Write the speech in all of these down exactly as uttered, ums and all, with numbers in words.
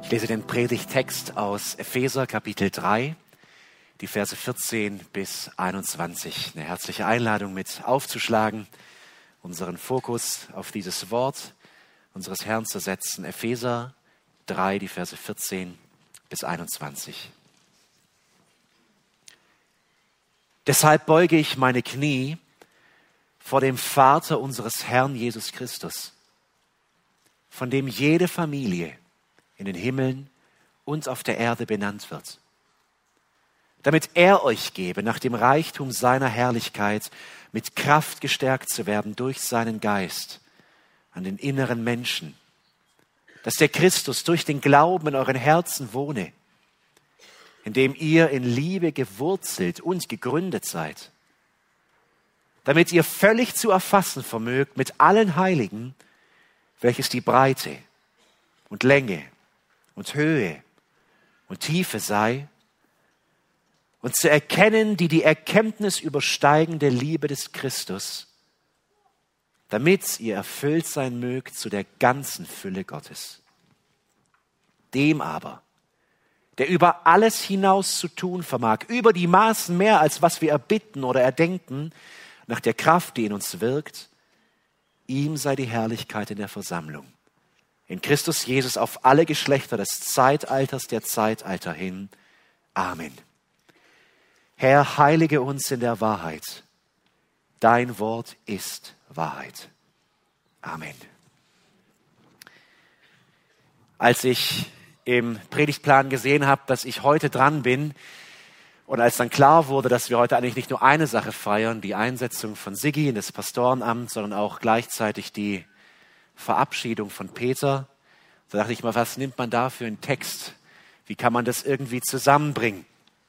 Ich lese den Predigttext aus Epheser Kapitel drei, die Verse vierzehn bis einundzwanzig. Eine herzliche Einladung mit aufzuschlagen, unseren Fokus auf dieses Wort unseres Herrn zu setzen. Epheser drei, die Verse vierzehn bis einundzwanzig. Deshalb beuge ich meine Knie vor dem Vater unseres Herrn Jesus Christus, von dem jede Familie in den Himmeln und auf der Erde benannt wird, damit er euch gebe, nach dem Reichtum seiner Herrlichkeit mit Kraft gestärkt zu werden durch seinen Geist an den inneren Menschen, dass der Christus durch den Glauben in euren Herzen wohne, indem ihr in Liebe gewurzelt und gegründet seid, damit ihr völlig zu erfassen vermögt mit allen Heiligen, welches die Breite und Länge und Höhe und Tiefe sei, und zu erkennen die die Erkenntnis übersteigende Liebe des Christus, damit ihr erfüllt sein mögt zu der ganzen Fülle Gottes. Dem aber, der über alles hinaus zu tun vermag, über die Maßen mehr, als was wir erbitten oder erdenken, nach der Kraft, die in uns wirkt, ihm sei die Herrlichkeit in der Versammlung, in Christus Jesus auf alle Geschlechter des Zeitalters der Zeitalter hin. Amen. Herr, heilige uns in der Wahrheit. Dein Wort ist Wahrheit. Amen. Als ich im Predigtplan gesehen habe, dass ich heute dran bin, und als dann klar wurde, dass wir heute eigentlich nicht nur eine Sache feiern, die Einsetzung von Siggi in das Pastorenamt, sondern auch gleichzeitig die Verabschiedung von Peter, da dachte ich mal, was nimmt man da für einen Text? Wie kann man das irgendwie zusammenbringen?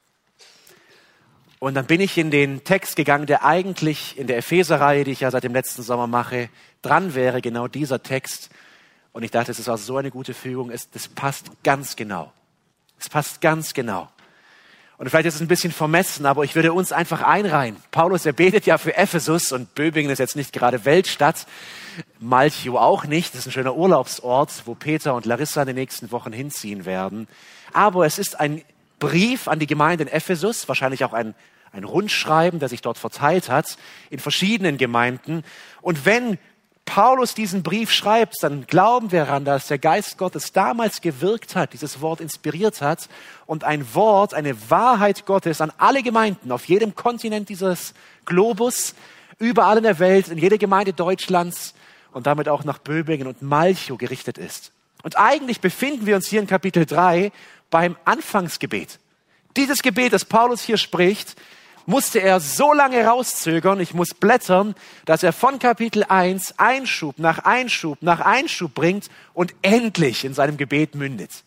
Und dann bin ich in den Text gegangen, der eigentlich in der Epheser-Reihe, die ich ja seit dem letzten Sommer mache, dran wäre, genau dieser Text. Und ich dachte, es war so eine gute Fügung, es, das passt ganz genau. Es passt ganz genau. Und vielleicht ist es ein bisschen vermessen, aber ich würde uns einfach einreihen. Paulus, er betet ja für Ephesus, und Böbingen ist jetzt nicht gerade Weltstadt, Malchow auch nicht. Das ist ein schöner Urlaubsort, wo Peter und Larissa in den nächsten Wochen hinziehen werden. Aber es ist ein Brief an die Gemeinde in Ephesus, wahrscheinlich auch ein, ein Rundschreiben, das sich dort verteilt hat, in verschiedenen Gemeinden. Und wenn Paulus diesen Brief schreibt, dann glauben wir daran, dass der Geist Gottes damals gewirkt hat, dieses Wort inspiriert hat und ein Wort, eine Wahrheit Gottes an alle Gemeinden auf jedem Kontinent dieses Globus, überall in der Welt, in jede Gemeinde Deutschlands und damit auch nach Böbingen und Malchow gerichtet ist. Und eigentlich befinden wir uns hier in Kapitel drei beim Anfangsgebet. Dieses Gebet, das Paulus hier spricht, musste er so lange rauszögern, ich muss blättern, dass er von Kapitel eins Einschub nach Einschub nach Einschub bringt und endlich in seinem Gebet mündet.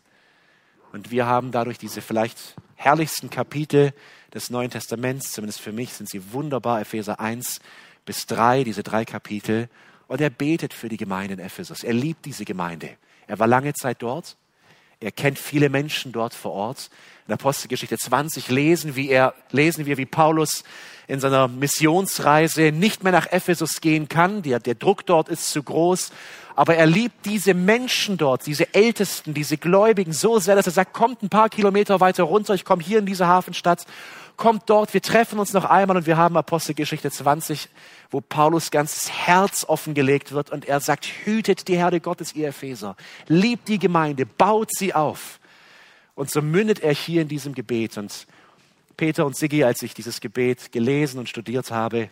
Und wir haben dadurch diese vielleicht herrlichsten Kapitel des Neuen Testaments, zumindest für mich sind sie wunderbar, Epheser eins bis drei, diese drei Kapitel. Und er betet für die Gemeinde in Ephesus. Er liebt diese Gemeinde. Er war lange Zeit dort. Er kennt viele Menschen dort vor Ort. In Apostelgeschichte zwanzig lesen, wie er, lesen wir, wie Paulus in seiner Missionsreise nicht mehr nach Ephesus gehen kann. Der, der Druck dort ist zu groß. Aber er liebt diese Menschen dort, diese Ältesten, diese Gläubigen so sehr, dass er sagt, kommt ein paar Kilometer weiter runter, ich komme hier in diese Hafenstadt, kommt dort, wir treffen uns noch einmal, und wir haben Apostelgeschichte zwanzig, wo Paulus ganzes Herz offengelegt wird und er sagt, hütet die Herde Gottes, ihr Epheser, liebt die Gemeinde, baut sie auf. Und so mündet er hier in diesem Gebet. Und Peter und Siggi, als ich dieses Gebet gelesen und studiert habe,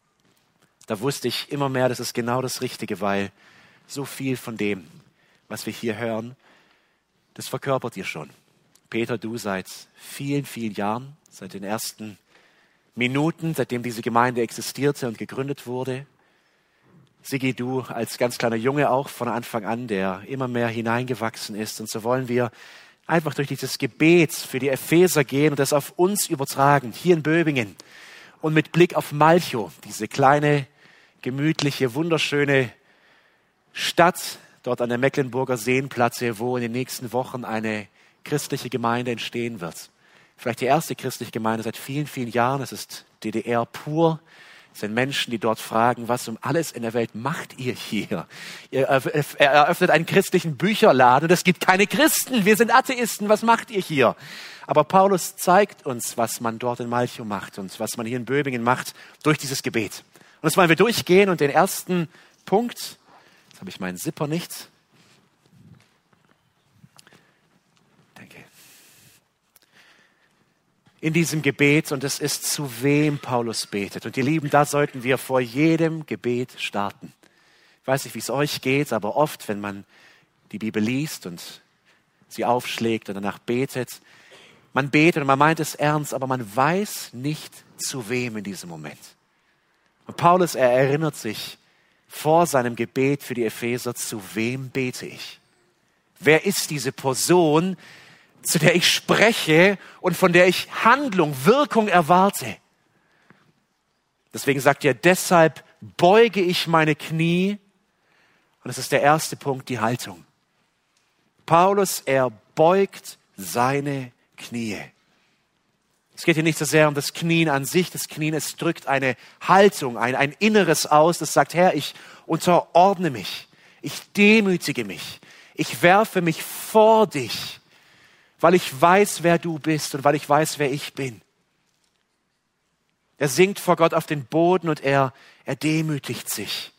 da wusste ich immer mehr, das ist genau das Richtige, weil so viel von dem, was wir hier hören, das verkörpert ihr schon. Peter, du seit vielen, vielen Jahren, seit den ersten Minuten, seitdem diese Gemeinde existierte und gegründet wurde. Siggi, du als ganz kleiner Junge auch von Anfang an, der immer mehr hineingewachsen ist. Und so wollen wir einfach durch dieses Gebet für die Epheser gehen und das auf uns übertragen, hier in Böbingen. Und mit Blick auf Malchow, diese kleine, gemütliche, wunderschöne Stadt, dort an der Mecklenburger Seenplatte, wo in den nächsten Wochen eine christliche Gemeinde entstehen wird. Vielleicht die erste christliche Gemeinde seit vielen, vielen Jahren. Es ist D D R pur. Es sind Menschen, die dort fragen, was um alles in der Welt macht ihr hier? Ihr eröffnet einen christlichen Bücherladen und es gibt keine Christen. Wir sind Atheisten. Was macht ihr hier? Aber Paulus zeigt uns, was man dort in Malchow macht und was man hier in Böbingen macht durch dieses Gebet. Und das wollen wir durchgehen und den ersten Punkt, jetzt habe ich meinen Zipper nicht. Danke. In diesem Gebet, und es ist, zu wem Paulus betet. Und ihr Lieben, da sollten wir vor jedem Gebet starten. Ich weiß nicht, wie es euch geht, aber oft, wenn man die Bibel liest und sie aufschlägt und danach betet, man betet und man meint es ernst, aber man weiß nicht, zu wem in diesem Moment. Und Paulus, er erinnert sich vor seinem Gebet für die Epheser, zu wem bete ich? Wer ist diese Person, zu der ich spreche und von der ich Handlung, Wirkung erwarte? Deswegen sagt er, deshalb beuge ich meine Knie. Und das ist der erste Punkt, die Haltung. Paulus, er beugt seine Knie. Es geht hier nicht so sehr um das Knien an sich. Das Knien, es drückt eine Haltung, ein, ein Inneres aus, das sagt, Herr, ich unterordne mich. Ich demütige mich. Ich werfe mich vor dich, weil ich weiß, wer du bist und weil ich weiß, wer ich bin. Er sinkt vor Gott auf den Boden und er, er demütigt sich.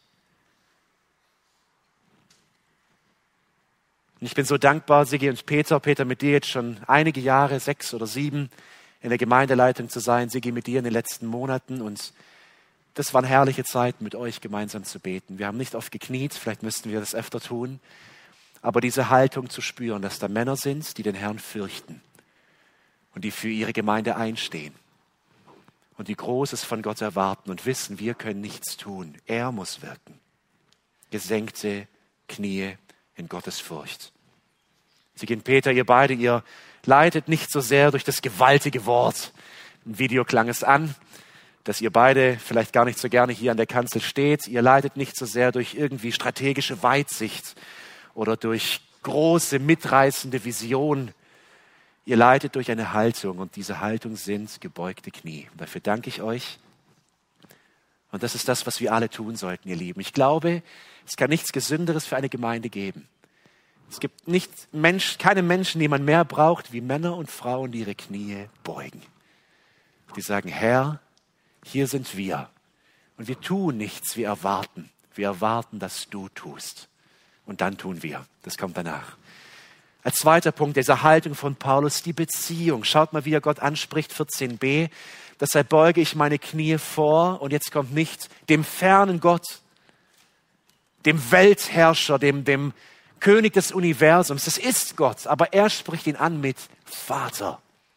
Und ich bin so dankbar, Sigi und Peter, Peter mit dir jetzt schon einige Jahre, sechs oder sieben, in der Gemeindeleitung zu sein, Sigi mit dir in den letzten Monaten. Und das waren herrliche Zeiten, mit euch gemeinsam zu beten. Wir haben nicht oft gekniet, vielleicht müssten wir das öfter tun. Aber diese Haltung zu spüren, dass da Männer sind, die den Herrn fürchten und die für ihre Gemeinde einstehen und die Großes von Gott erwarten und wissen, wir können nichts tun. Er muss wirken. Gesenkte Knie in Gottes Furcht. Sie gehen, Peter, ihr beide, ihr leitet nicht so sehr durch das gewaltige Wort. Im Video klang es an, dass ihr beide vielleicht gar nicht so gerne hier an der Kanzel steht. Ihr leitet nicht so sehr durch irgendwie strategische Weitsicht oder durch große, mitreißende Vision. Ihr leitet durch eine Haltung und diese Haltung sind gebeugte Knie. Und dafür danke ich euch. Und das ist das, was wir alle tun sollten, ihr Lieben. Ich glaube, es kann nichts Gesünderes für eine Gemeinde geben. Es gibt nicht Mensch, keine Menschen, die man mehr braucht, wie Männer und Frauen, die ihre Knie beugen. Die sagen, Herr, hier sind wir. Und wir tun nichts, wir erwarten. Wir erwarten, dass du tust. Und dann tun wir. Das kommt danach. Als zweiter Punkt dieser Haltung von Paulus, die Beziehung. Schaut mal, wie er Gott anspricht, vierzehn b. Deshalb beuge ich meine Knie vor. Und jetzt kommt nicht dem fernen Gott, dem Weltherrscher, dem, dem König des Universums. Das ist Gott, aber er spricht ihn an mit Vater.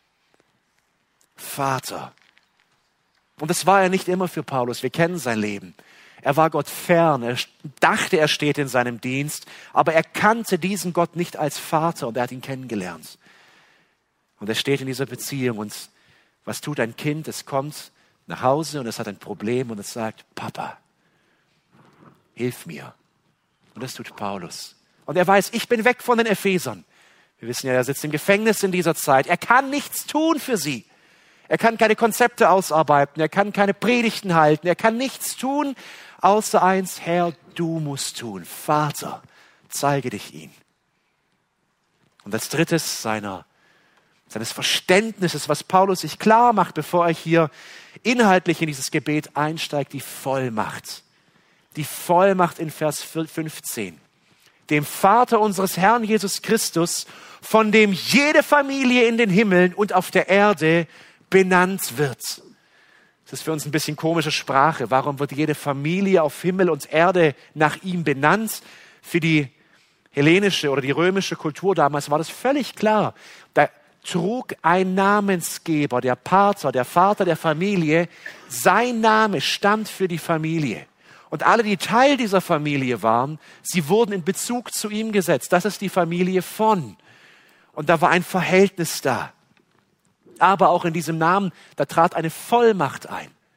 Vater. Und das war er nicht immer für Paulus. Wir kennen sein Leben. Er war Gott fern. Er dachte, er steht in seinem Dienst, aber er kannte diesen Gott nicht als Vater und er hat ihn kennengelernt. Und er steht in dieser Beziehung und was tut ein Kind? Es kommt nach Hause und es hat ein Problem und es sagt, Papa, hilf mir. Und das tut Paulus. Und er weiß, ich bin weg von den Ephesern. Wir wissen ja, er sitzt im Gefängnis in dieser Zeit. Er kann nichts tun für sie. Er kann keine Konzepte ausarbeiten. Er kann keine Predigten halten. Er kann nichts tun, außer eins, Herr, du musst tun. Vater, zeige dich ihm. Und als drittes seiner, seines Verständnisses, was Paulus sich klar macht, bevor er hier inhaltlich in dieses Gebet einsteigt, die Vollmacht. Die Vollmacht in Vers fünfzehn. Dem Vater unseres Herrn Jesus Christus, von dem jede Familie in den Himmeln und auf der Erde benannt wird. Das ist für uns ein bisschen komische Sprache. Warum wird jede Familie auf Himmel und Erde nach ihm benannt? Für die hellenische oder die römische Kultur damals war das völlig klar. Da trug ein Namensgeber, der Pater, der Vater der Familie, sein Name stand für die Familie. Und alle, die Teil dieser Familie waren, sie wurden in Bezug zu ihm gesetzt. Das ist die Familie von. Und da war ein Verhältnis da. Aber auch in diesem Namen, da trat eine Vollmacht ein.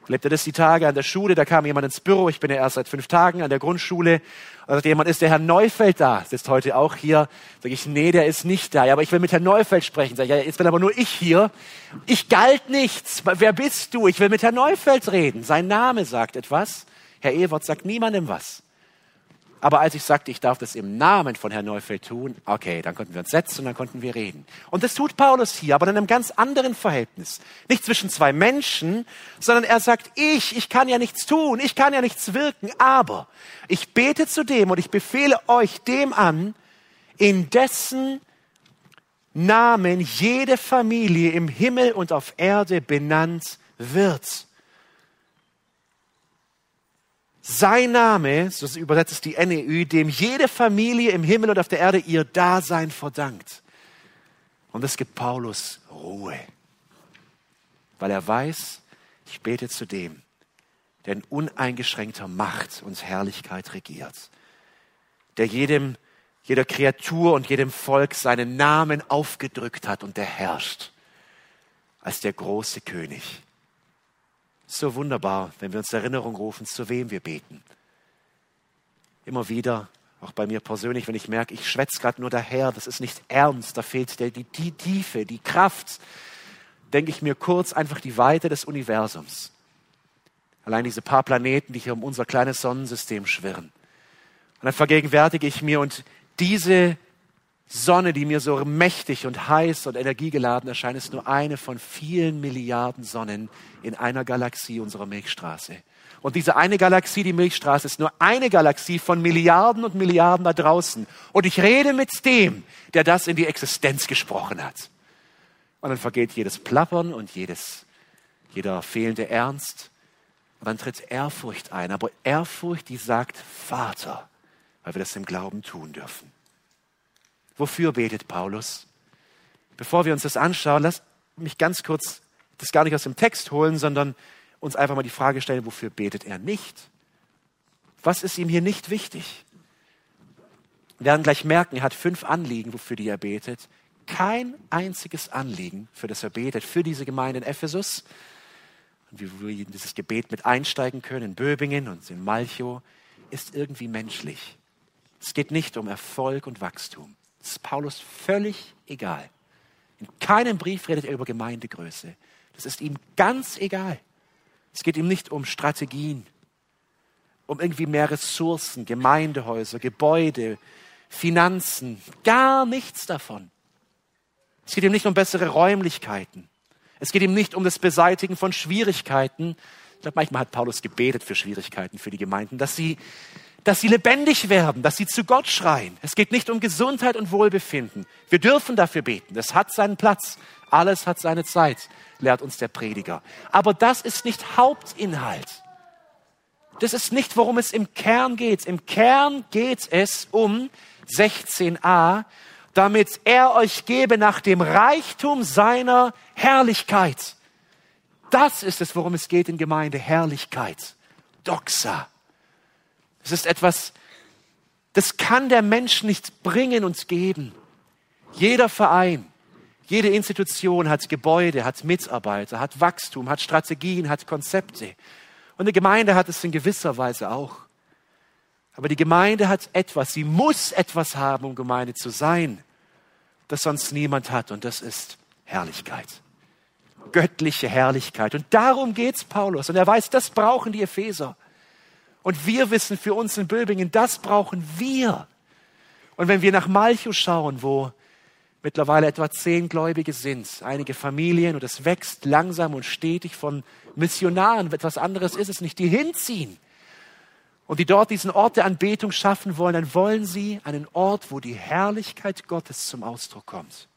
Erlebte das die Tage an der Schule, da kam jemand ins Büro, ich bin ja erst seit fünf Tagen an der Grundschule, und sagte jemand, ist der Herr Neufeld da? Sitzt heute auch hier. Sag ich, nee, der ist nicht da. Ja, aber ich will mit Herrn Neufeld sprechen. Sag ich, ja, jetzt bin aber nur ich hier. Ich galt nichts. Wer bist du? Ich will mit Herrn Neufeld reden. Sein Name sagt etwas. Herr Ewert sagt niemandem was. Aber als ich sagte, ich darf das im Namen von Herrn Neufeld tun, okay, dann konnten wir uns setzen und dann konnten wir reden. Und das tut Paulus hier, aber in einem ganz anderen Verhältnis. Nicht zwischen zwei Menschen, sondern er sagt, ich, ich kann ja nichts tun, ich kann ja nichts wirken, aber ich bete zu dem und ich befehle euch dem an, in dessen Namen jede Familie im Himmel und auf Erde benannt wird. Sein Name, so übersetzt es die N E U, dem jede Familie im Himmel und auf der Erde ihr Dasein verdankt. Und es gibt Paulus Ruhe, weil er weiß, ich bete zu dem, der in uneingeschränkter Macht und Herrlichkeit regiert, der jedem, jeder Kreatur und jedem Volk seinen Namen aufgedrückt hat und der herrscht als der große König. So wunderbar, wenn wir uns Erinnerung rufen, zu wem wir beten. Immer wieder, auch bei mir persönlich, wenn ich merke, ich schwätze gerade nur daher, das ist nicht ernst, da fehlt die, die Tiefe, die Kraft, denke ich mir kurz einfach die Weite des Universums. Allein diese paar Planeten, die hier um unser kleines Sonnensystem schwirren. Und dann vergegenwärtige ich mir, und diese Sonne, die mir so mächtig und heiß und energiegeladen erscheint, ist nur eine von vielen Milliarden Sonnen in einer Galaxie unserer Milchstraße. Und diese eine Galaxie, die Milchstraße, ist nur eine Galaxie von Milliarden und Milliarden da draußen. Und ich rede mit dem, der das in die Existenz gesprochen hat. Und dann vergeht jedes Plappern und jedes, jeder fehlende Ernst. Und dann tritt Ehrfurcht ein. Aber Ehrfurcht, die sagt Vater, weil wir das im Glauben tun dürfen. Wofür betet Paulus? Bevor wir uns das anschauen, lasst mich ganz kurz das gar nicht aus dem Text holen, sondern uns einfach mal die Frage stellen, wofür betet er nicht? Was ist ihm hier nicht wichtig? Wir werden gleich merken, er hat fünf Anliegen, wofür die er betet. Kein einziges Anliegen, für das er betet, für diese Gemeinde in Ephesus. Und wie wir in dieses Gebet mit einsteigen können, in Böbingen und in Malchow, ist irgendwie menschlich. Es geht nicht um Erfolg und Wachstum. Das ist Paulus völlig egal. In keinem Brief redet er über Gemeindegröße. Das ist ihm ganz egal. Es geht ihm nicht um Strategien, um irgendwie mehr Ressourcen, Gemeindehäuser, Gebäude, Finanzen, gar nichts davon. Es geht ihm nicht um bessere Räumlichkeiten. Es geht ihm nicht um das Beseitigen von Schwierigkeiten. Ich glaube, manchmal hat Paulus gebetet für Schwierigkeiten für die Gemeinden, dass sie dass sie lebendig werden, dass sie zu Gott schreien. Es geht nicht um Gesundheit und Wohlbefinden. Wir dürfen dafür beten. Das hat seinen Platz. Alles hat seine Zeit, lehrt uns der Prediger. Aber das ist nicht Hauptinhalt. Das ist nicht, worum es im Kern geht. Im Kern geht es um sechzehn a, damit er euch gebe nach dem Reichtum seiner Herrlichkeit. Das ist es, worum es geht in Gemeinde. Herrlichkeit. Doxa. Es ist etwas, das kann der Mensch nicht bringen und geben. Jeder Verein, jede Institution hat Gebäude, hat Mitarbeiter, hat Wachstum, hat Strategien, hat Konzepte. Und eine Gemeinde hat es in gewisser Weise auch. Aber die Gemeinde hat etwas, sie muss etwas haben, um Gemeinde zu sein, das sonst niemand hat. Und das ist Herrlichkeit. Göttliche Herrlichkeit. Und darum geht's Paulus. Und er weiß, das brauchen die Epheser. Und wir wissen für uns in Böbingen, das brauchen wir. Und wenn wir nach Malchow schauen, wo mittlerweile etwa zehn Gläubige sind, einige Familien, und es wächst langsam und stetig von Missionaren, etwas anderes ist es nicht, die hinziehen und die dort diesen Ort der Anbetung schaffen wollen, dann wollen sie einen Ort, wo die Herrlichkeit Gottes zum Ausdruck kommt.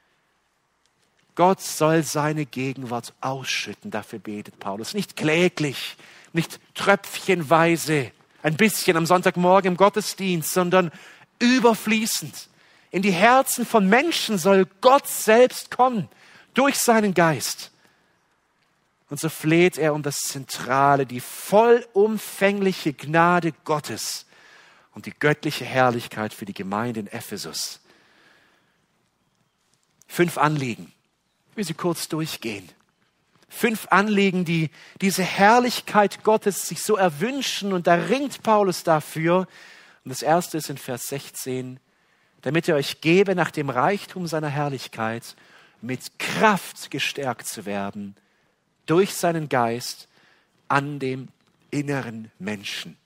Gott soll seine Gegenwart ausschütten, dafür betet Paulus. Nicht kläglich, nicht tröpfchenweise, ein bisschen am Sonntagmorgen im Gottesdienst, sondern überfließend. In die Herzen von Menschen soll Gott selbst kommen, durch seinen Geist. Und so fleht er um das Zentrale, die vollumfängliche Gnade Gottes und die göttliche Herrlichkeit für die Gemeinde in Ephesus. Fünf Anliegen. Ich will sie kurz durchgehen. Fünf Anliegen, die diese Herrlichkeit Gottes sich so erwünschen, und da ringt Paulus dafür. Und das erste ist in Vers sechzehn, damit er euch gebe, nach dem Reichtum seiner Herrlichkeit mit Kraft gestärkt zu werden, durch seinen Geist an dem inneren Menschen.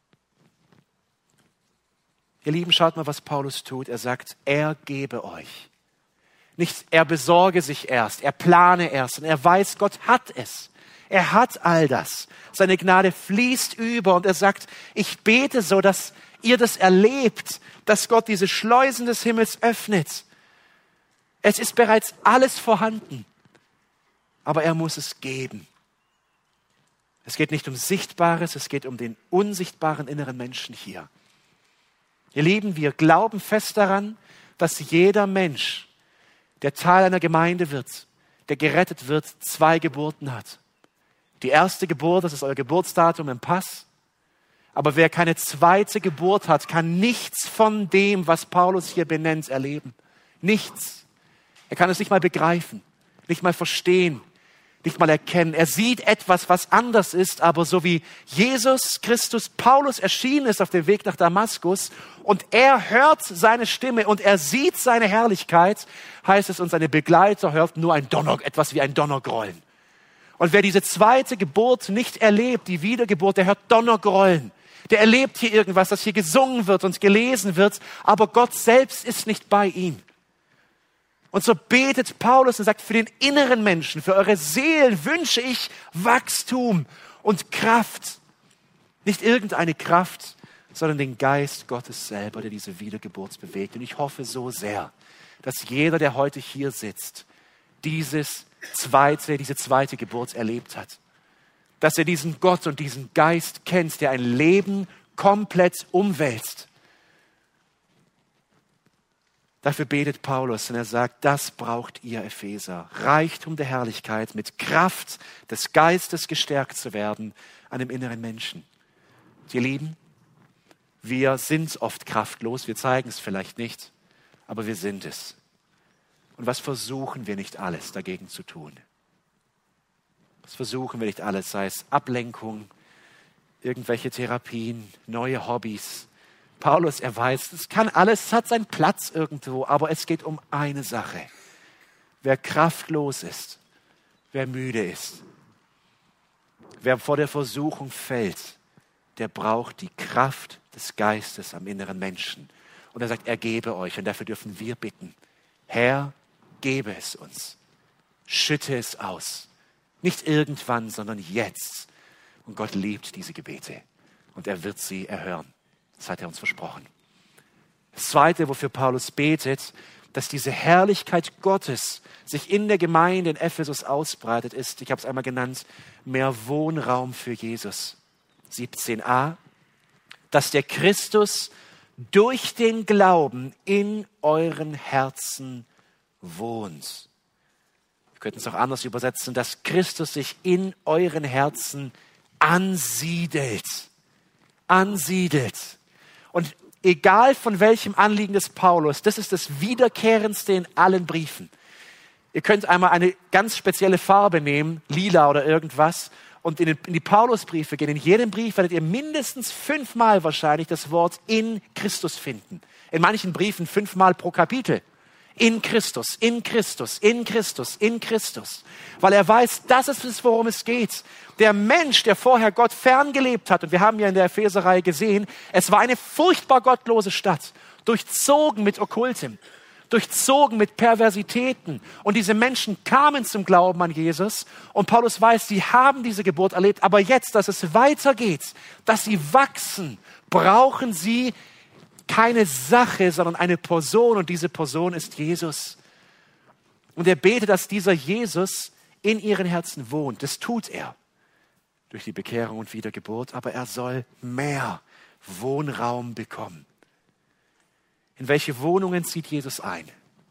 Ihr Lieben, schaut mal, was Paulus tut. Er sagt, er gebe euch. Nicht, er besorge sich erst, er plane erst und er weiß, Gott hat es. Er hat all das. Seine Gnade fließt über und er sagt, ich bete so, dass ihr das erlebt, dass Gott diese Schleusen des Himmels öffnet. Es ist bereits alles vorhanden, aber er muss es geben. Es geht nicht um Sichtbares, es geht um den unsichtbaren inneren Menschen hier. Ihr Lieben, wir glauben fest daran, dass jeder Mensch, der Teil einer Gemeinde wird, der gerettet wird, zwei Geburten hat. Die erste Geburt, das ist euer Geburtsdatum im Pass. Aber wer keine zweite Geburt hat, kann nichts von dem, was Paulus hier benennt, erleben. Nichts. Er kann es nicht mal begreifen, nicht mal verstehen, nicht mal erkennen. Er sieht etwas, was anders ist, aber so wie Jesus Christus Paulus erschienen ist auf dem Weg nach Damaskus und er hört seine Stimme und er sieht seine Herrlichkeit, heißt es, und seine Begleiter hört nur ein Donner, etwas wie ein Donnergrollen. Und wer diese zweite Geburt nicht erlebt, die Wiedergeburt, der hört Donnergrollen. Der erlebt hier irgendwas, das hier gesungen wird und gelesen wird, aber Gott selbst ist nicht bei ihm. Und so betet Paulus und sagt, für den inneren Menschen, für eure Seelen wünsche ich Wachstum und Kraft. Nicht irgendeine Kraft, sondern den Geist Gottes selber, der diese Wiedergeburt bewegt. Und ich hoffe so sehr, dass jeder, der heute hier sitzt, dieses zweite, diese zweite Geburt erlebt hat. Dass er diesen Gott und diesen Geist kennt, der ein Leben komplett umwälzt. Dafür betet Paulus und er sagt, das braucht ihr Epheser. Reichtum der Herrlichkeit, mit Kraft des Geistes gestärkt zu werden an dem inneren Menschen. Ihr Lieben, wir sind oft kraftlos, wir zeigen es vielleicht nicht, aber wir sind es. Und was versuchen wir nicht alles dagegen zu tun? Was versuchen wir nicht alles, sei es Ablenkung, irgendwelche Therapien, neue Hobbys. Paulus, er weiß, es kann alles, es hat seinen Platz irgendwo, aber es geht um eine Sache. Wer kraftlos ist, wer müde ist, wer vor der Versuchung fällt, der braucht die Kraft des Geistes am inneren Menschen. Und er sagt, er gebe euch, und dafür dürfen wir bitten. Herr, gebe es uns. Schütte es aus. Nicht irgendwann, sondern jetzt. Und Gott liebt diese Gebete. Und er wird sie erhören. Das hat er uns versprochen. Das Zweite, wofür Paulus betet, dass diese Herrlichkeit Gottes sich in der Gemeinde in Ephesus ausbreitet, ist, ich habe es einmal genannt, mehr Wohnraum für Jesus. siebzehn a, dass der Christus durch den Glauben in euren Herzen wohnt. Wir könnten es auch anders übersetzen, dass Christus sich in euren Herzen ansiedelt. Ansiedelt. Und egal von welchem Anliegen des Paulus, das ist das Wiederkehrendste in allen Briefen. Ihr könnt einmal eine ganz spezielle Farbe nehmen, lila oder irgendwas, und in, den, in die Paulusbriefe gehen. In jedem Brief werdet ihr mindestens fünfmal wahrscheinlich das Wort in Christus finden. In manchen Briefen fünfmal pro Kapitel. In Christus, in Christus, in Christus, in Christus. Weil er weiß, das ist es, worum es geht. Der Mensch, der vorher Gott ferngelebt hat, und wir haben ja in der Epheser-Reihe gesehen, es war eine furchtbar gottlose Stadt, durchzogen mit Okkultem, durchzogen mit Perversitäten. Und diese Menschen kamen zum Glauben an Jesus. Und Paulus weiß, sie haben diese Geburt erlebt. Aber jetzt, dass es weitergeht, dass sie wachsen, brauchen sie keine Sache, sondern eine Person. Und diese Person ist Jesus. Und er betet, dass dieser Jesus in ihren Herzen wohnt. Das tut er durch die Bekehrung und Wiedergeburt. Aber er soll mehr Wohnraum bekommen. In welche Wohnungen zieht Jesus ein?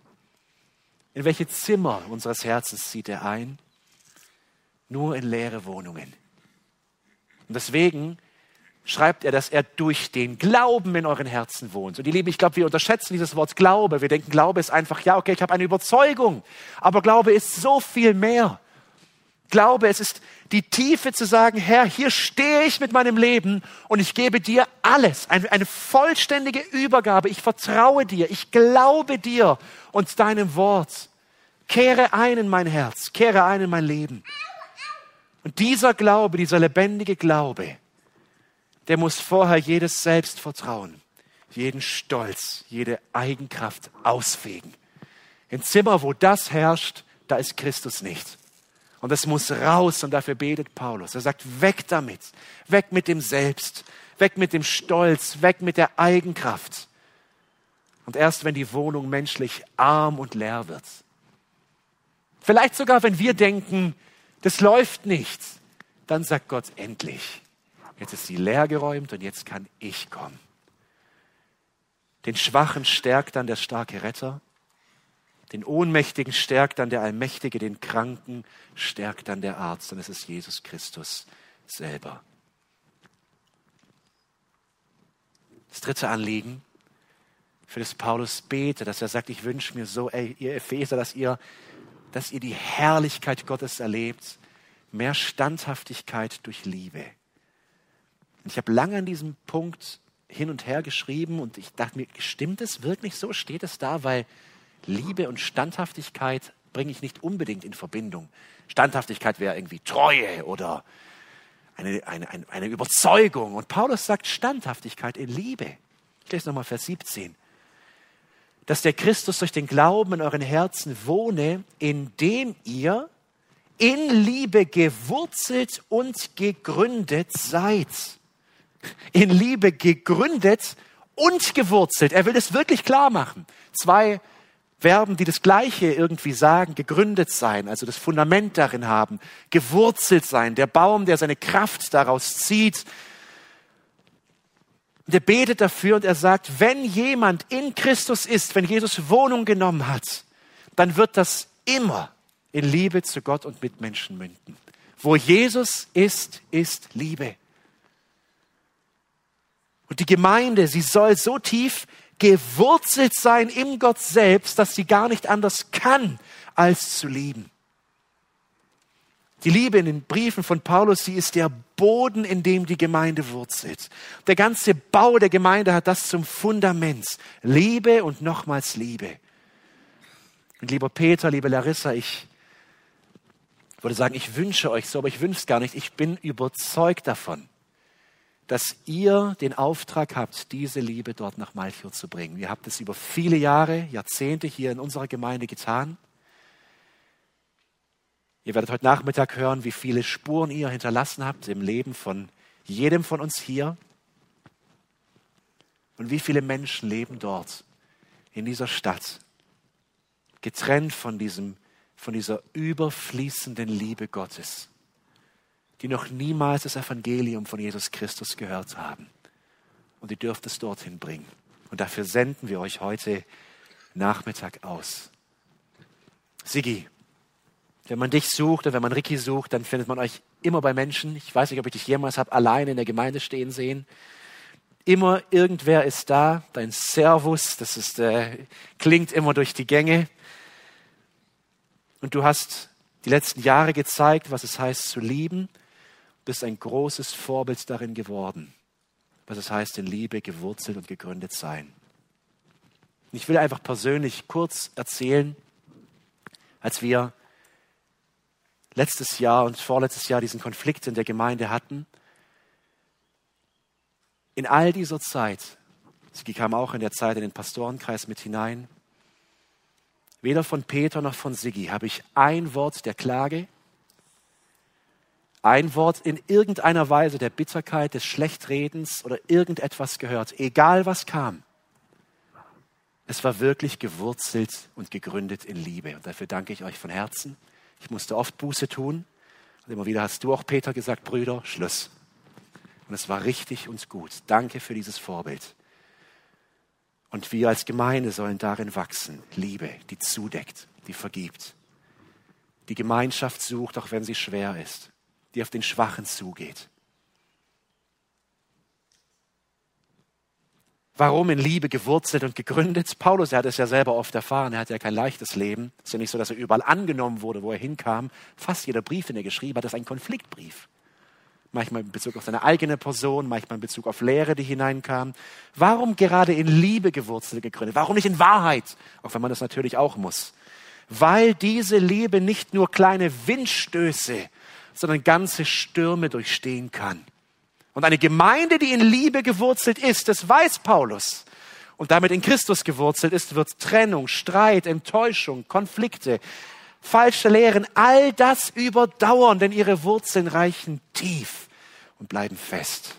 In welche Zimmer unseres Herzens zieht er ein? Nur in leere Wohnungen. Und deswegen schreibt er, dass er durch den Glauben in euren Herzen wohnt. Und ihr Lieben, ich glaube, wir unterschätzen dieses Wort Glaube. Wir denken, Glaube ist einfach, ja, okay, ich habe eine Überzeugung. Aber Glaube ist so viel mehr. Glaube, es ist die Tiefe zu sagen, Herr, hier stehe ich mit meinem Leben und ich gebe dir alles. Eine, eine vollständige Übergabe. Ich vertraue dir, ich glaube dir und deinem Wort. Kehre ein in mein Herz, kehre ein in mein Leben. Und dieser Glaube, dieser lebendige Glaube, der muss vorher jedes Selbstvertrauen, jeden Stolz, jede Eigenkraft ausfegen. Im Zimmer, wo das herrscht, da ist Christus nicht. Und das muss raus und dafür betet Paulus. Er sagt, weg damit, weg mit dem Selbst, weg mit dem Stolz, weg mit der Eigenkraft. Und erst wenn die Wohnung menschlich arm und leer wird, vielleicht sogar wenn wir denken, das läuft nicht, dann sagt Gott endlich, jetzt ist sie leer geräumt und jetzt kann ich kommen. Den Schwachen stärkt dann der starke Retter. Den Ohnmächtigen stärkt dann der Allmächtige, den Kranken stärkt dann der Arzt. Und es ist Jesus Christus selber. Das dritte Anliegen, für das Paulus betet, dass er sagt, ich wünsche mir so, ey, ihr Epheser, dass ihr, dass ihr die Herrlichkeit Gottes erlebt, mehr Standhaftigkeit durch Liebe. Und ich habe lange an diesem Punkt hin und her geschrieben und ich dachte mir, stimmt es wirklich so? Steht es da? Weil Liebe und Standhaftigkeit bringe ich nicht unbedingt in Verbindung. Standhaftigkeit wäre irgendwie Treue oder eine, eine, eine, eine Überzeugung. Und Paulus sagt Standhaftigkeit in Liebe. Ich lese nochmal Vers siebzehn. Dass der Christus durch den Glauben in euren Herzen wohne, indem ihr in Liebe gewurzelt und gegründet seid. In Liebe gegründet und gewurzelt. Er will das wirklich klar machen. Zwei Verben, die das Gleiche irgendwie sagen, gegründet sein, also das Fundament darin haben, gewurzelt sein, der Baum, der seine Kraft daraus zieht. Und er betet dafür und er sagt, wenn jemand in Christus ist, wenn Jesus Wohnung genommen hat, dann wird das immer in Liebe zu Gott und Mitmenschen münden. Wo Jesus ist, ist Liebe. Und die Gemeinde, sie soll so tief gewurzelt sein im Gott selbst, dass sie gar nicht anders kann, als zu lieben. Die Liebe in den Briefen von Paulus, sie ist der Boden, in dem die Gemeinde wurzelt. Der ganze Bau der Gemeinde hat das zum Fundament. Liebe und nochmals Liebe. Und lieber Peter, liebe Larissa, ich würde sagen, ich wünsche euch so, aber ich wünsche es gar nicht. Ich bin überzeugt davon, dass ihr den Auftrag habt, diese Liebe dort nach Malchow zu bringen. Ihr habt es über viele Jahre, Jahrzehnte hier in unserer Gemeinde getan. Ihr werdet heute Nachmittag hören, wie viele Spuren ihr hinterlassen habt im Leben von jedem von uns hier. Und wie viele Menschen leben dort in dieser Stadt, getrennt von diesem, von dieser überfließenden Liebe Gottes, die noch niemals das Evangelium von Jesus Christus gehört haben. Und ihr dürft es dorthin bringen. Und dafür senden wir euch heute Nachmittag aus. Sigi, wenn man dich sucht oder wenn man Ricky sucht, dann findet man euch immer bei Menschen. Ich weiß nicht, ob ich dich jemals habe alleine in der Gemeinde stehen sehen. Immer irgendwer ist da. Dein Servus, das ist, äh, klingt immer durch die Gänge. Und du hast die letzten Jahre gezeigt, was es heißt zu lieben. Du bist ein großes Vorbild darin geworden, was es heißt, in Liebe gewurzelt und gegründet sein. Und ich will einfach persönlich kurz erzählen, als wir letztes Jahr und vorletztes Jahr diesen Konflikt in der Gemeinde hatten. In all dieser Zeit, sie kam auch in der Zeit in den Pastorenkreis mit hinein, weder von Peter noch von Siggi habe ich ein Wort der Klage, ein Wort in irgendeiner Weise der Bitterkeit, des Schlechtredens oder irgendetwas gehört, egal was kam. Es war wirklich gewurzelt und gegründet in Liebe. Und dafür danke ich euch von Herzen. Ich musste oft Buße tun. Und immer wieder hast du auch, Peter, gesagt, Brüder, Schluss. Und es war richtig und gut. Danke für dieses Vorbild. Und wir als Gemeinde sollen darin wachsen. Liebe, die zudeckt, die vergibt. Die Gemeinschaft sucht, auch wenn sie schwer ist. Die auf den Schwachen zugeht. Warum? In Liebe gewurzelt und gegründet. Paulus, er hat es ja selber oft erfahren, er hatte ja kein leichtes Leben. Es ist ja nicht so, dass er überall angenommen wurde, wo er hinkam. Fast jeder Brief, den er geschrieben hat, ist ein Konfliktbrief. Manchmal in Bezug auf seine eigene Person, manchmal in Bezug auf Lehre, die hineinkam. Warum gerade in Liebe gewurzelt gegründet? Warum nicht in Wahrheit? Auch wenn man das natürlich auch muss. Weil diese Liebe nicht nur kleine Windstöße, sondern ganze Stürme durchstehen kann. Und eine Gemeinde, die in Liebe gewurzelt ist, das weiß Paulus, und damit in Christus gewurzelt ist, wird Trennung, Streit, Enttäuschung, Konflikte, falsche Lehren, all das überdauern, denn ihre Wurzeln reichen tief und bleiben fest.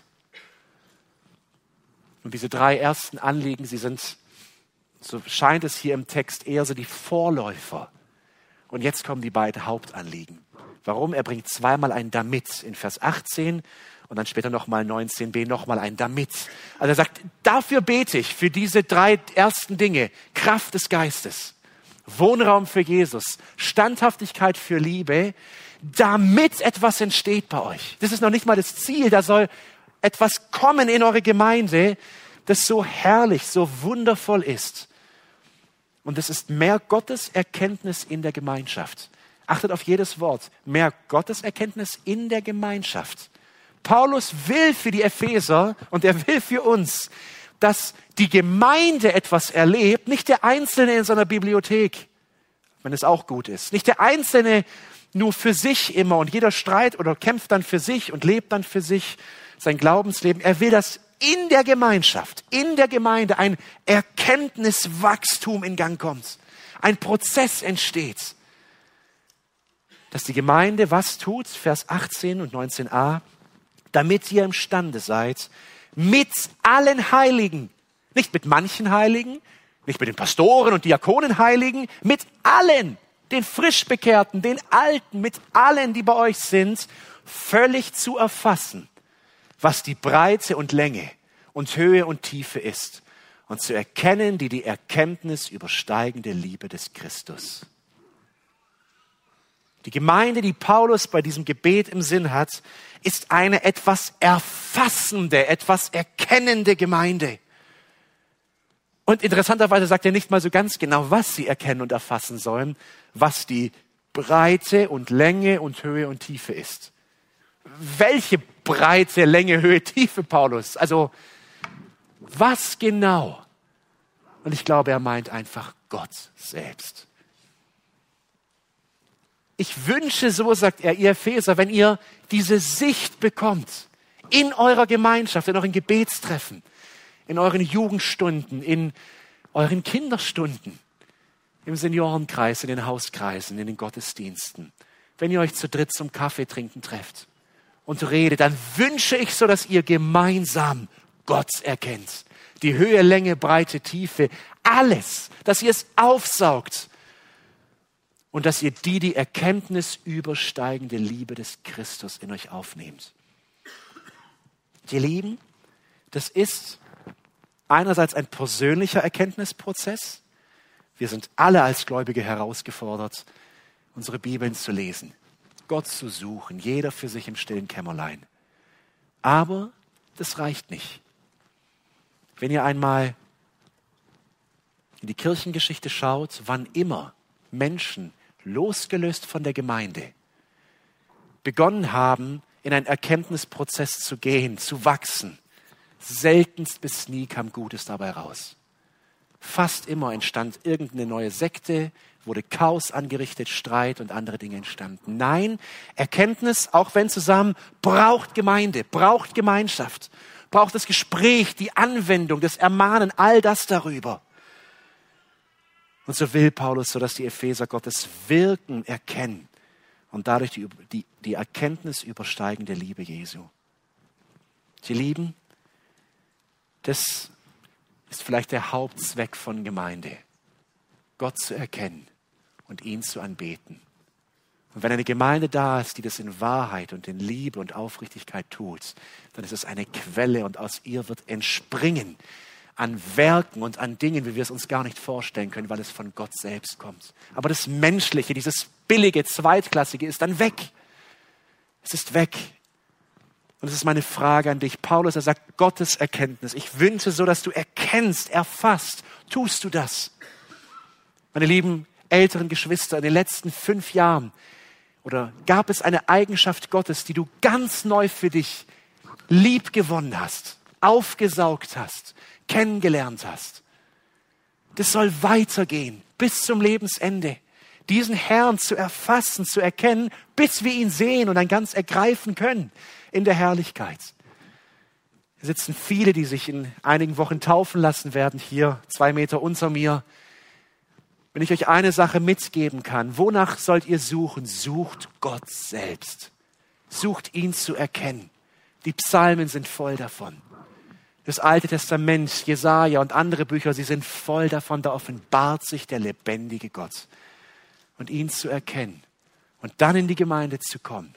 Und diese drei ersten Anliegen, sie sind, so scheint es hier im Text, eher so die Vorläufer. Und jetzt kommen die beiden Hauptanliegen. Warum? Er bringt zweimal ein Damit in Vers achtzehn und dann später nochmal neunzehn b, nochmal ein Damit. Also er sagt, dafür bete ich, für diese drei ersten Dinge, Kraft des Geistes, Wohnraum für Jesus, Standhaftigkeit für Liebe, damit etwas entsteht bei euch. Das ist noch nicht mal das Ziel, da soll etwas kommen in eure Gemeinde, das so herrlich, so wundervoll ist. Und es ist mehr Gotteserkenntnis in der Gemeinschaft. Achtet auf jedes Wort. Mehr Gotteserkenntnis in der Gemeinschaft. Paulus will für die Epheser und er will für uns, dass die Gemeinde etwas erlebt, nicht der Einzelne in seiner Bibliothek, wenn es auch gut ist. Nicht der Einzelne nur für sich immer und jeder streit oder kämpft dann für sich und lebt dann für sich sein Glaubensleben. Er will, dass in der Gemeinschaft, in der Gemeinde ein Erkenntniswachstum in Gang kommt. Ein Prozess entsteht. Dass die Gemeinde was tut, Vers achtzehn und neunzehn a, damit ihr imstande seid, mit allen Heiligen, nicht mit manchen Heiligen, nicht mit den Pastoren und Diakonenheiligen, mit allen, den Frischbekehrten, den Alten, mit allen, die bei euch sind, völlig zu erfassen, was die Breite und Länge und Höhe und Tiefe ist und zu erkennen, die die Erkenntnis übersteigende Liebe des Christus. Die Gemeinde, die Paulus bei diesem Gebet im Sinn hat, ist eine etwas erfassende, etwas erkennende Gemeinde. Und interessanterweise sagt er nicht mal so ganz genau, was sie erkennen und erfassen sollen, was die Breite und Länge und Höhe und Tiefe ist. Welche Breite, Länge, Höhe, Tiefe, Paulus? Also, was genau? Und ich glaube, er meint einfach Gott selbst. Ich wünsche, so sagt er, ihr Epheser, wenn ihr diese Sicht bekommt, in eurer Gemeinschaft, in euren Gebetstreffen, in euren Jugendstunden, in euren Kinderstunden, im Seniorenkreis, in den Hauskreisen, in den Gottesdiensten, wenn ihr euch zu dritt zum Kaffee trinken trefft und redet, dann wünsche ich so, dass ihr gemeinsam Gott erkennt. Die Höhe, Länge, Breite, Tiefe, alles, dass ihr es aufsaugt. Und dass ihr die, die Erkenntnis übersteigende Liebe des Christus in euch aufnehmt. Ihr Lieben, das ist einerseits ein persönlicher Erkenntnisprozess. Wir sind alle als Gläubige herausgefordert, unsere Bibeln zu lesen, Gott zu suchen, jeder für sich im stillen Kämmerlein. Aber das reicht nicht. Wenn ihr einmal in die Kirchengeschichte schaut, wann immer Menschen losgelöst von der Gemeinde, begonnen haben, in einen Erkenntnisprozess zu gehen, zu wachsen. Seltenst bis nie kam Gutes dabei raus. Fast immer entstand irgendeine neue Sekte, wurde Chaos angerichtet, Streit und andere Dinge entstanden. Nein, Erkenntnis, auch wenn zusammen, braucht Gemeinde, braucht Gemeinschaft, braucht das Gespräch, die Anwendung, das Ermahnen, all das darüber. Und so will Paulus, so dass die Epheser Gottes Wirken erkennen und dadurch die, die, die Erkenntnis übersteigende Liebe Jesu. Sie lieben, das ist vielleicht der Hauptzweck von Gemeinde, Gott zu erkennen und ihn zu anbeten. Und wenn eine Gemeinde da ist, die das in Wahrheit und in Liebe und Aufrichtigkeit tut, dann ist es eine Quelle und aus ihr wird entspringen an Werken und an Dingen, wie wir es uns gar nicht vorstellen können, weil es von Gott selbst kommt. Aber das Menschliche, dieses billige, zweitklassige ist dann weg. Es ist weg. Und das ist meine Frage an dich. Paulus, er sagt, Gottes Erkenntnis. Ich wünsche so, dass du erkennst, erfasst. Tust du das? Meine lieben älteren Geschwister, in den letzten fünf Jahren, oder gab es eine Eigenschaft Gottes, die du ganz neu für dich lieb gewonnen hast, aufgesaugt hast, kennengelernt hast? Das soll weitergehen bis zum Lebensende. Diesen Herrn zu erfassen, zu erkennen, bis wir ihn sehen und dann ganz ergreifen können in der Herrlichkeit. Hier sitzen viele, die sich in einigen Wochen taufen lassen werden, hier zwei Meter unter mir. Wenn ich euch eine Sache mitgeben kann, wonach sollt ihr suchen? Sucht Gott selbst. Sucht ihn zu erkennen. Die Psalmen sind voll davon. Das Alte Testament, Jesaja und andere Bücher, sie sind voll davon, da offenbart sich der lebendige Gott. Und ihn zu erkennen und dann in die Gemeinde zu kommen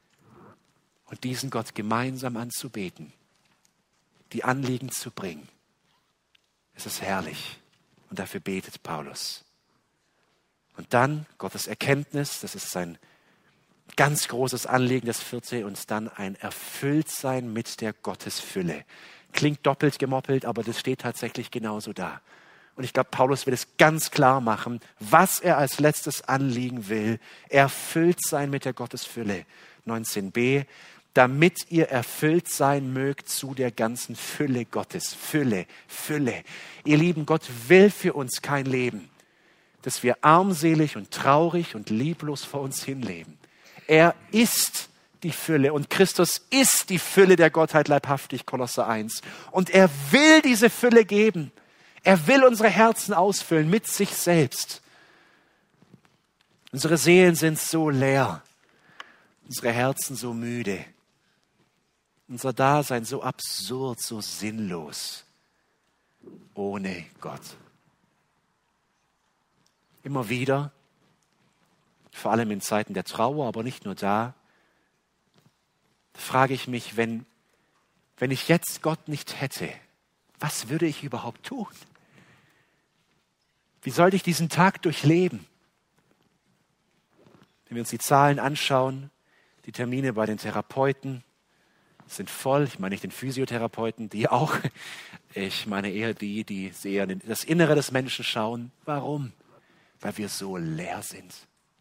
und diesen Gott gemeinsam anzubeten, die Anliegen zu bringen. Es ist herrlich und dafür betet Paulus. Und dann Gottes Erkenntnis, das ist sein ganz großes Anliegen, das vierte, und dann ein Erfülltsein mit der Gottesfülle. Klingt doppelt gemoppelt, aber das steht tatsächlich genauso da. Und ich glaube, Paulus will es ganz klar machen, was er als letztes Anliegen will. Erfüllt sein mit der Gottesfülle. neunzehn b, damit ihr erfüllt sein mögt zu der ganzen Fülle Gottes. Fülle, Fülle. Ihr Lieben, Gott will für uns kein Leben, dass wir armselig und traurig und lieblos vor uns hinleben. Er ist die Fülle und Christus ist die Fülle der Gottheit leibhaftig, Kolosser eins. Und er will diese Fülle geben. Er will unsere Herzen ausfüllen mit sich selbst. Unsere Seelen sind so leer, unsere Herzen so müde, unser Dasein so absurd, so sinnlos, ohne Gott. Immer wieder, vor allem in Zeiten der Trauer, aber nicht nur da, frage ich mich, wenn, wenn ich jetzt Gott nicht hätte, was würde ich überhaupt tun? Wie sollte ich diesen Tag durchleben? Wenn wir uns die Zahlen anschauen, die Termine bei den Therapeuten sind voll. Ich meine nicht den Physiotherapeuten, die auch. Ich meine eher die, die eher in das Innere des Menschen schauen. Warum? Weil wir so leer sind.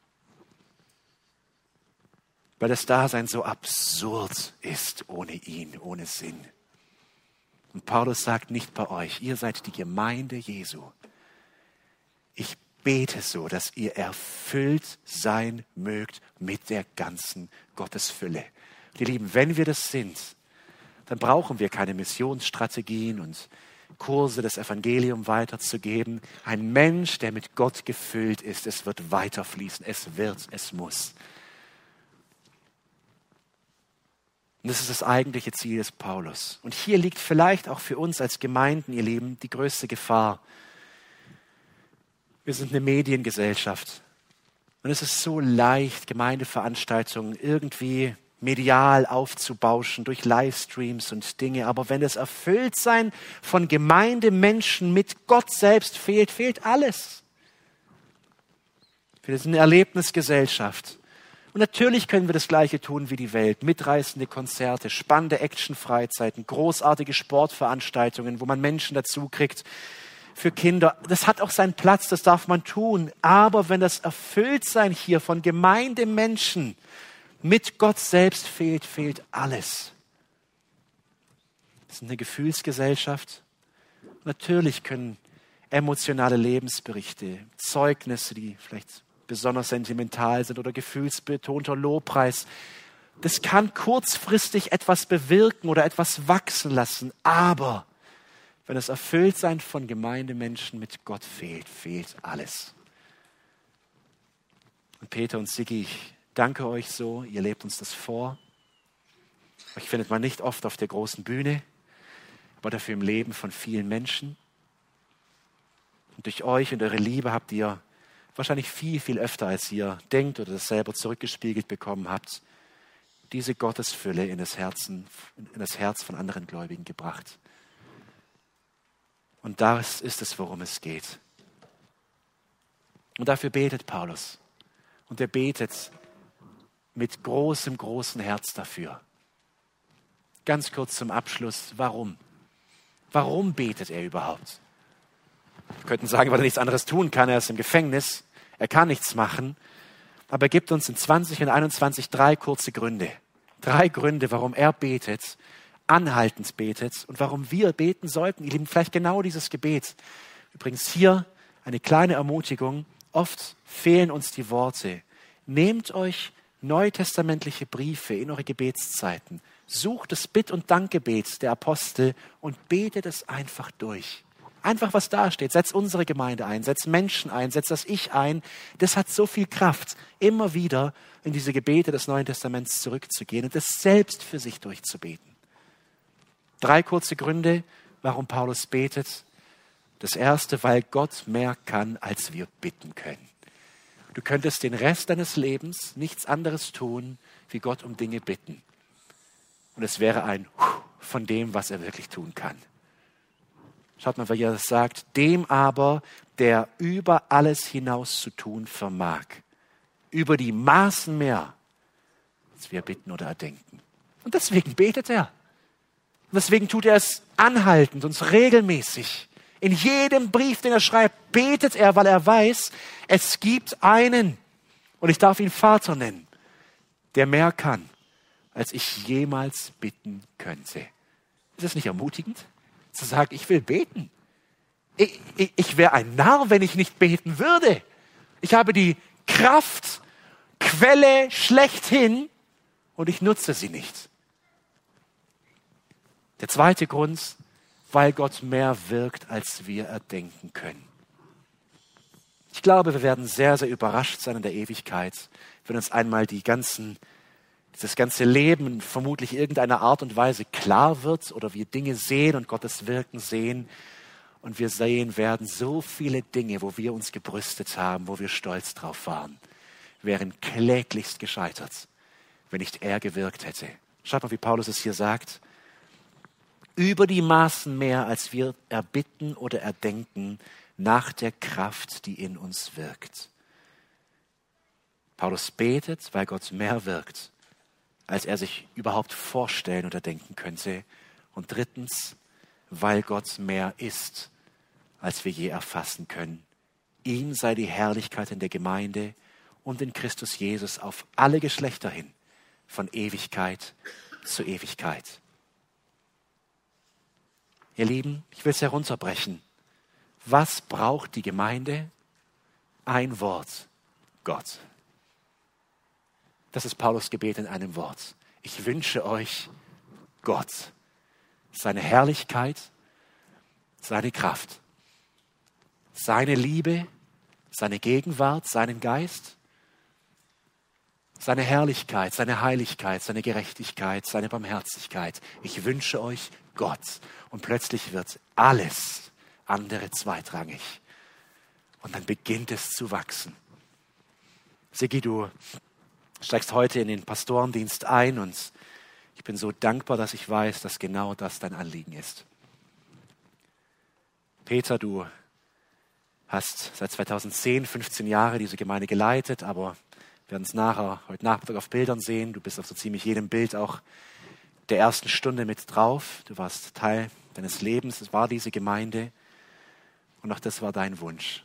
Weil das Dasein so absurd ist ohne ihn, ohne Sinn. Und Paulus sagt, nicht bei euch, ihr seid die Gemeinde Jesu. Ich bete so, dass ihr erfüllt sein mögt mit der ganzen Gottesfülle. Und ihr Lieben, wenn wir das sind, dann brauchen wir keine Missionsstrategien und Kurse, das Evangelium weiterzugeben. Ein Mensch, der mit Gott gefüllt ist, es wird weiterfließen, es wird, es muss. Und das ist das eigentliche Ziel des Paulus. Und hier liegt vielleicht auch für uns als Gemeinden, ihr Lieben, die größte Gefahr. Wir sind eine Mediengesellschaft. Und es ist so leicht, Gemeindeveranstaltungen irgendwie medial aufzubauschen durch Livestreams und Dinge. Aber wenn das Erfülltsein von Gemeindemenschen mit Gott selbst fehlt, fehlt alles. Wir sind eine Erlebnisgesellschaft. Und natürlich können wir das Gleiche tun wie die Welt. Mitreißende Konzerte, spannende Action-Freizeiten, großartige Sportveranstaltungen, wo man Menschen dazu kriegt für Kinder. Das hat auch seinen Platz, das darf man tun. Aber wenn das Erfülltsein hier von Gemeindemenschen mit Gott selbst fehlt, fehlt alles. Das ist eine Gefühlsgesellschaft. Natürlich können emotionale Lebensberichte, Zeugnisse, die vielleicht besonders sentimental sind oder gefühlsbetonter Lobpreis, das kann kurzfristig etwas bewirken oder etwas wachsen lassen. Aber wenn das Erfülltsein von Gemeindemenschen mit Gott fehlt, fehlt alles. Und Peter und Siggi, ich danke euch so, ihr lebt uns das vor. Euch findet man nicht oft auf der großen Bühne, aber dafür im Leben von vielen Menschen. Und durch euch und eure Liebe habt ihr wahrscheinlich viel, viel öfter, als ihr denkt oder das selber zurückgespiegelt bekommen habt, diese Gottesfülle in das, Herzen, in das Herz von anderen Gläubigen gebracht. Und das ist es, worum es geht. Und dafür betet Paulus. Und er betet mit großem, großem Herz dafür. ganz kurz zum Abschluss, warum? Warum betet er überhaupt? Wir könnten sagen, weil er nichts anderes tun kann. Er ist im Gefängnis. Er kann nichts machen. Aber er gibt uns in zwanzig und einundzwanzig drei kurze Gründe. Drei Gründe, warum er betet, anhaltend betet und warum wir beten sollten. Ihr Lieben, vielleicht genau dieses Gebet. Übrigens hier eine kleine Ermutigung. Oft fehlen uns die Worte. Nehmt euch neutestamentliche Briefe in eure Gebetszeiten. Sucht das Bitt- und Dankgebet der Apostel und betet es einfach durch. Einfach, was da steht. Setz unsere Gemeinde ein, setz Menschen ein, setz das Ich ein. Das hat so viel Kraft, immer wieder in diese Gebete des Neuen Testaments zurückzugehen und das selbst für sich durchzubeten. Drei kurze Gründe, warum Paulus betet. Das erste, weil Gott mehr kann, als wir bitten können. Du könntest den Rest deines Lebens nichts anderes tun, wie Gott um Dinge bitten. Und es wäre ein von dem, was er wirklich tun kann. Schaut mal, wie er das sagt. Dem aber, der über alles hinaus zu tun vermag. Über die Maßen mehr, als wir bitten oder erdenken. Und deswegen betet er. Und deswegen tut er es anhaltend und regelmäßig. In jedem Brief, den er schreibt, betet er, weil er weiß, es gibt einen, und ich darf ihn Vater nennen, der mehr kann, als ich jemals bitten könnte. Ist das nicht ermutigend? Zu sagen, ich will beten. Ich, ich, ich wäre ein Narr, wenn ich nicht beten würde. Ich habe die Kraft, Quelle schlechthin und ich nutze sie nicht. Der zweite Grund, weil Gott mehr wirkt, als wir erdenken können. Ich glaube, wir werden sehr, sehr überrascht sein in der Ewigkeit, wenn uns einmal die ganzen, dieses ganze Leben vermutlich irgendeiner Art und Weise klar wird oder wir Dinge sehen und Gottes Wirken sehen und wir sehen werden, so viele Dinge, wo wir uns gebrüstet haben, wo wir stolz drauf waren, wären kläglichst gescheitert, wenn nicht er gewirkt hätte. Schaut mal, wie Paulus es hier sagt. Über die Maßen mehr, als wir erbitten oder erdenken, nach der Kraft, die in uns wirkt. Paulus betet, weil Gott mehr wirkt, als er sich überhaupt vorstellen oder denken könnte. Und drittens, weil Gott mehr ist, als wir je erfassen können. Ihm sei die Herrlichkeit in der Gemeinde und in Christus Jesus auf alle Geschlechter hin, von Ewigkeit zu Ewigkeit. Ihr Lieben, ich will es herunterbrechen. Was braucht die Gemeinde? Ein Wort, Gott. Das ist Paulus Gebet in einem Wort. Ich wünsche euch Gott, seine Herrlichkeit, seine Kraft, seine Liebe, seine Gegenwart, seinen Geist, seine Herrlichkeit, seine Heiligkeit, seine Gerechtigkeit, seine Barmherzigkeit. Ich wünsche euch Gott. Und plötzlich wird alles andere zweitrangig. Und dann beginnt es zu wachsen. Sigi, du steigst heute in den Pastorendienst ein und ich bin so dankbar, dass ich weiß, dass genau das dein Anliegen ist. Peter, du hast seit zweitausendzehn, fünfzehn Jahre diese Gemeinde geleitet, aber wir werden es nachher, heute Nachmittag auf Bildern sehen. Du bist auf so ziemlich jedem Bild auch der ersten Stunde mit drauf. Du warst Teil deines Lebens. Es war diese Gemeinde. Und auch das war dein Wunsch.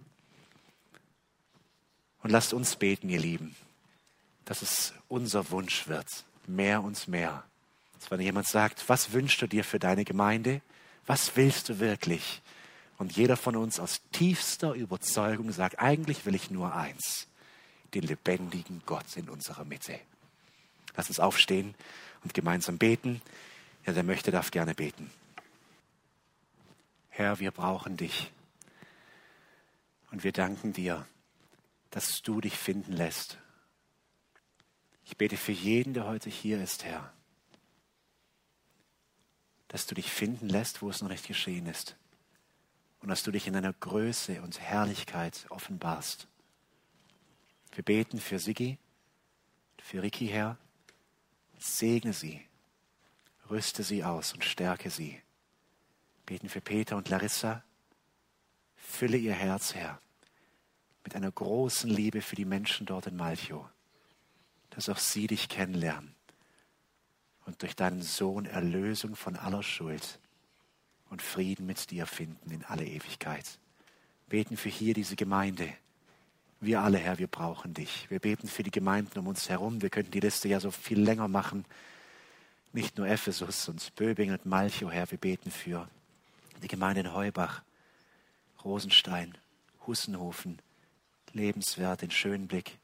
Und lasst uns beten, ihr Lieben, dass es unser Wunsch wird. Mehr und mehr. Dass wenn jemand sagt, was wünschst du dir für deine Gemeinde? Was willst du wirklich? Und jeder von uns aus tiefster Überzeugung sagt, eigentlich will ich nur eins. Den lebendigen Gott in unserer Mitte. Lass uns aufstehen und gemeinsam beten. Ja, der möchte, darf gerne beten. Herr, wir brauchen dich. Und wir danken dir, dass du dich finden lässt. Ich bete für jeden, der heute hier ist, Herr, dass du dich finden lässt, wo es noch nicht geschehen ist. Und dass du dich in deiner Größe und Herrlichkeit offenbarst. Wir beten für Sigi, für Ricky, Herr. Segne sie, rüste sie aus und stärke sie. Beten für Peter und Larissa. Fülle ihr Herz, Herr, mit einer großen Liebe für die Menschen dort in Malchow, dass auch sie dich kennenlernen und durch deinen Sohn Erlösung von aller Schuld und Frieden mit dir finden in alle Ewigkeit. Beten für hier diese Gemeinde. Wir alle, Herr, wir brauchen dich. Wir beten für die Gemeinden um uns herum. Wir könnten die Liste ja so viel länger machen. Nicht nur Ephesus und Böbingen und Malchow, Herr, wir beten für die Gemeinde in Heubach, Rosenstein, Hussenhofen, Lebenswert, den Schönblick,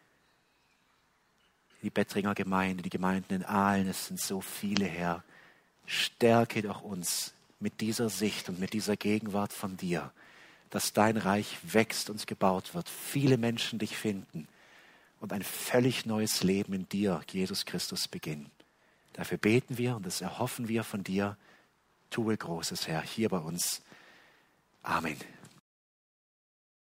die Bettringer Gemeinde, die Gemeinden in Aalen, es sind so viele, Herr. Stärke doch uns mit dieser Sicht und mit dieser Gegenwart von dir, dass dein Reich wächst und gebaut wird, viele Menschen dich finden und ein völlig neues Leben in dir, Jesus Christus, beginnen. Dafür beten wir und das erhoffen wir von dir. Tue Großes, Herr, hier bei uns. Amen.